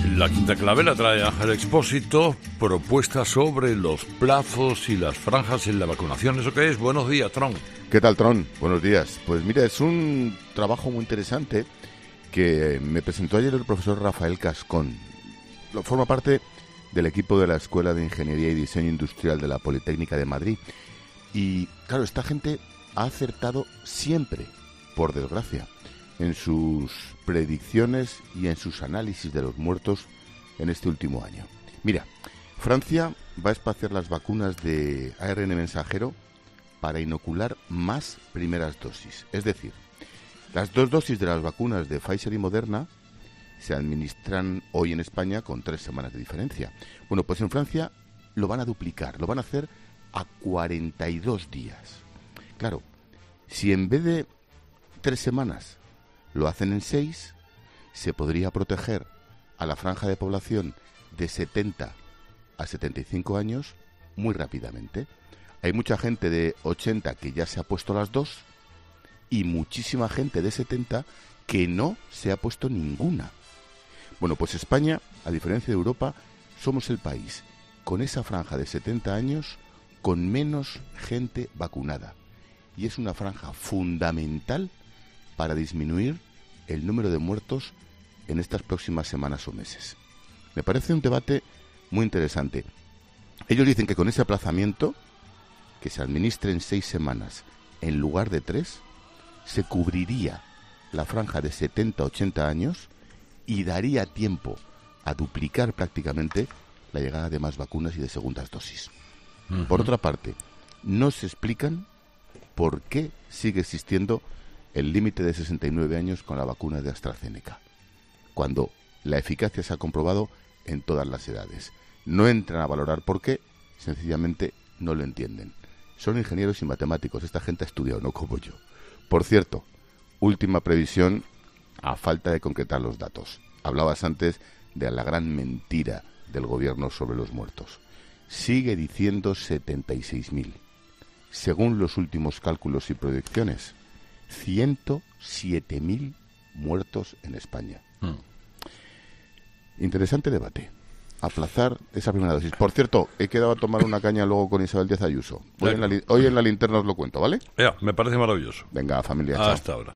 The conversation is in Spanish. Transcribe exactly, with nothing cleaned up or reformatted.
La Quinta Clave la trae Ángel Expósito, propuesta sobre los plazos y las franjas en la vacunación. ¿Eso qué es? Buenos días, Tron. ¿Qué tal, Tron? Buenos días. Pues mira, es un trabajo muy interesante que me presentó ayer el profesor Rafael Cascón. Lo forma parte del equipo de la Escuela de Ingeniería y Diseño Industrial de la Politécnica de Madrid. Y claro, esta gente ha acertado siempre, por desgracia, en sus predicciones y en sus análisis de los muertos en este último año. Mira, Francia va a espaciar las vacunas de A R N mensajero para inocular más primeras dosis. Es decir, las dos dosis de las vacunas de Pfizer y Moderna se administran hoy en España con tres semanas de diferencia. Bueno, pues en Francia lo van a duplicar, lo van a hacer a cuarenta y dos días. Claro, si en vez de tres semanas lo hacen en seis, se podría proteger a la franja de población de setenta a setenta y cinco años muy rápidamente. Hay mucha gente de ochenta que ya se ha puesto las dos y muchísima gente de setenta que no se ha puesto ninguna. Bueno, pues España, a diferencia de Europa, somos el país con esa franja de setenta años con menos gente vacunada. Y es una franja fundamental para disminuir el número de muertos en estas próximas semanas o meses. Me parece un debate muy interesante. Ellos dicen que con ese aplazamiento, que se administre en seis semanas en lugar de tres, se cubriría la franja de setenta a ochenta años y daría tiempo a duplicar prácticamente la llegada de más vacunas y de segundas dosis. Uh-huh. Por otra parte, no se explican por qué sigue existiendo el límite de sesenta y nueve años con la vacuna de AstraZeneca, cuando la eficacia se ha comprobado en todas las edades. No entran a valorar por qué, sencillamente no lo entienden. Son ingenieros y matemáticos, esta gente ha estudiado, no como yo. Por cierto, última previsión a falta de concretar los datos. Hablabas antes de la gran mentira del gobierno sobre los muertos. Sigue diciendo setenta y seis mil. Según los últimos cálculos y proyecciones, ciento siete mil muertos en España. Hmm. Interesante debate. Aplazar esa primera dosis. Por cierto, he quedado a tomar una caña luego con Isabel Díaz Ayuso. Hoy, en la, hoy en la linterna os lo cuento, ¿vale? Ya, me parece maravilloso. Venga, familia. Hasta chao. ahora.